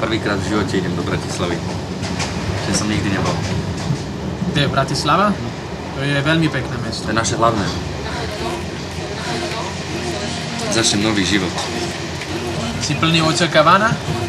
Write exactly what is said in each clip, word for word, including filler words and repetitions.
Prvýkrát v živote idem do Bratislavy. Že som nikdy nebol. Kde je Bratislava? To je veľmi pekné mesto. To je naše hlavné. Začnem nový život. Si plný očakávaná?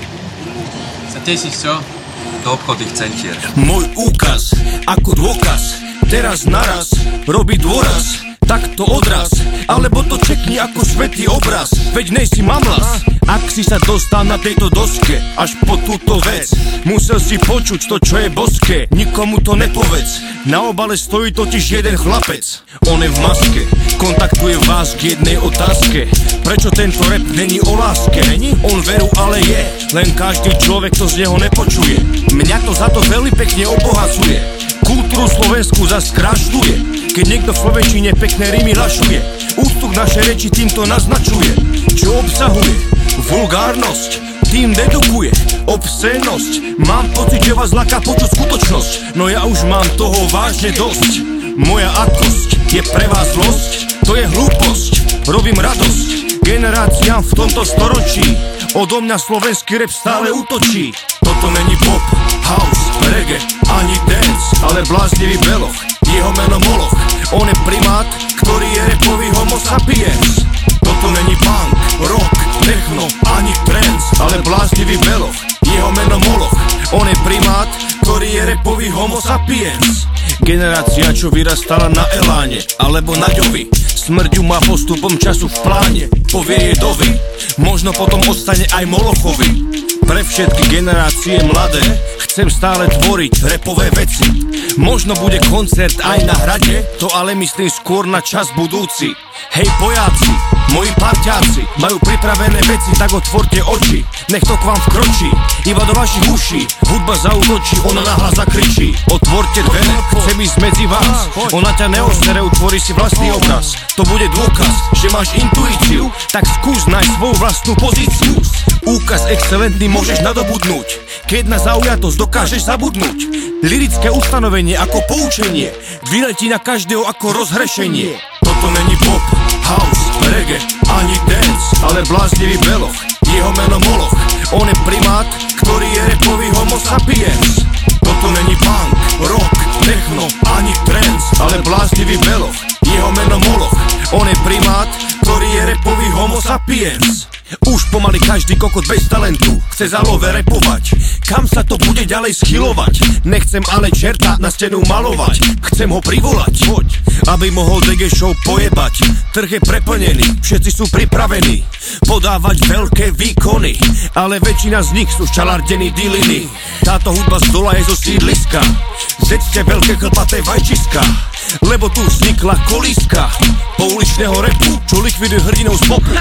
Sa tešíš, čo? Do obchodných centier. Môj úkaz, ako dôkaz, teraz naraz robí dôraz. Tak to odraz, alebo to čekni ako svätý obraz. Veď nejsi mamlas, ak si sa dostal na tejto doske až po túto vec. Musel si počuť to, čo je boské, nikomu to nepovedz. Na obale stojí totiž jeden chlapec, on je v maske, kontaktuje vás k jednej otázke. Prečo tento rap není o láske? On veru ale je, len každý človek to z neho nepočuje. Mňa to za to veľmi pekne obohacuje, kultúru Slovensku zas skrášľuje. Keď niekto v slovenčine pekné rímy lašuje, ústup našej reči týmto naznačuje. Čo obsahuje? Vulgárnosť, tým dedukuje obscénnosť. Mám pocit, že vás láka počuť skutočnosť, no ja už mám toho vážne dosť. Moja akosť je pre vás zlosť, to je hlúposť, robím radosť generáciám v tomto storočí. Odo mňa slovenský rap stále útočí. Toto není pop, house, reggae, ani dance, ale bláznivý beloch, jeho meno Moloch. On je primát, ktorý je rapový homo sapiens. Toto není punk, rock, techno, ani trance, ale bláznivý beloch, jeho meno Moloch. On je primát, ktorý je rapový homo sapiens. Generácia, čo vyrastala na Eláne alebo na Ďovi, smrť ju má postupom času v pláne. Povie jedovi, možno potom ostane aj Molochovi. Pre všetky generácie mladé chcem stále tvoriť rapové veci. Možno bude koncert aj na hrade, to ale myslím skôr na čas budúci. Hej pojáci, moji parťáci majú pripravené veci, tak otvorte oči. Nech to k vám vkročí, iba do vašich uší. Hudba zaútočí, ona nahlas zakričí. Otvorte dvere, chcem ísť medzi vás. Ona ťa neostere, utvorí si vlastný obraz. To bude dôkaz, že máš intuíciu, tak skús nájsť svoju vlastnú pozíciu. Úkaz excelentný môžeš nadobudnúť, keď na zaujatosť dokážeš zabudnúť. Lirické ustanovenie ako poučenie vyletí na každého ako rozhrešenie. Toto není pop, house, reggae, ani dance, ale bláznivý beloch, jeho meno Moloch. On je primát, ktorý je rapový homo sapiens. Toto není punk, rock, techno, ani trance, ale bláznivý beloch, jeho meno Moloch. On je primát, ktorý je rapový homo sapiens. Už pomaly každý kokot bez talentu chce za love repovať. Kam sa to bude ďalej schylovať? Nechcem ale čerta na stenu malovať, chcem ho privolať, poď, aby mohol dé gé show pojebať. Trh je preplnený, všetci sú pripravení podávať veľké výkony, ale väčšina z nich sú čalardení diliny. Táto hudba z dola je zo sídliska, zedzte veľké chlpaté vajčiska, lebo tu vznikla kolíska pouličného rapu, čo likviduje hrdinov z popu.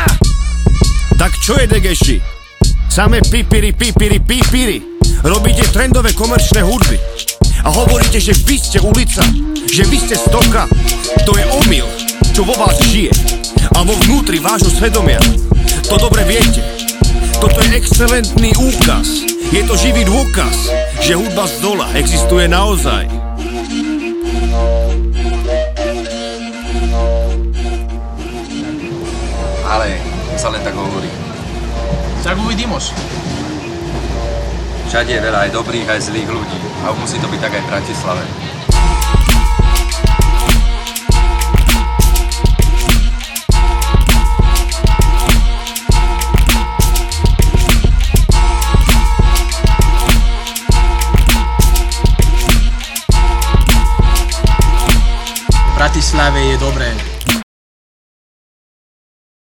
Tak čo je degeši? Samé pipiri, pipiri, pipiri. Robíte trendové komerčné hudby a hovoríte, že vy ste ulica, že vy ste stoka. To je omyl, čo vo vás žije a vo vnútri vášho svedomia. To dobre viete. Toto je excelentný úkaz. Je to živý dôkaz, že hudba z dola existuje naozaj. Ale sa len tak hovorí. Tak uvidímoš. Všade je veľa aj dobrých, aj zlých ľudí. A musí to byť tak aj v Bratislave. V Bratislave je dobré.